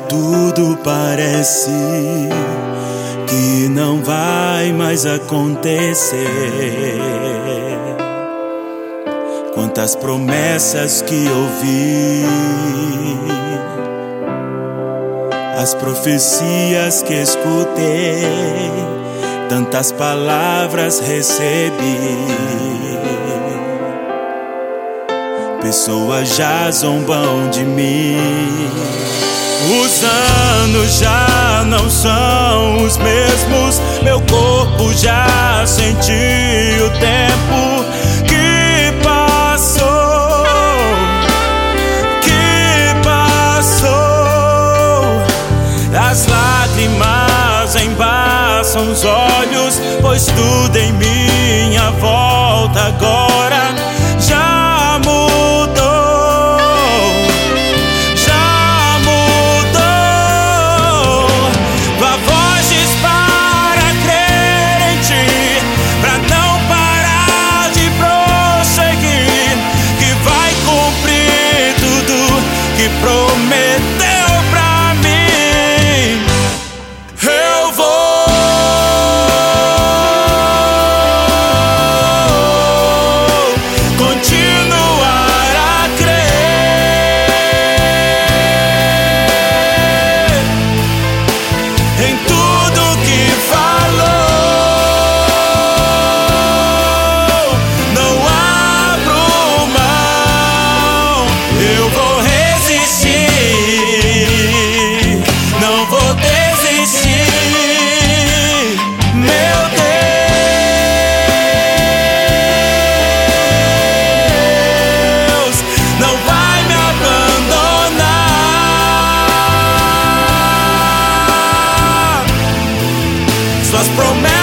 tudo parece que não vai mais acontecer. Quantas promessas que ouvi, as profecias que escutei, tantas palavras recebi. Pessoas já zombam de mim. Os anos já não são os mesmos. Meu corpo já sentiu o tempo que passou, que passou. As lágrimas embaçam os olhos, pois tudo em minha volta agora já mudou. Prometeu pra mim, eu vou continuar a crer em tudo que falou. Não abro mão, eu vou não vou desistir, meu Deus não vai me abandonar. Suas promessas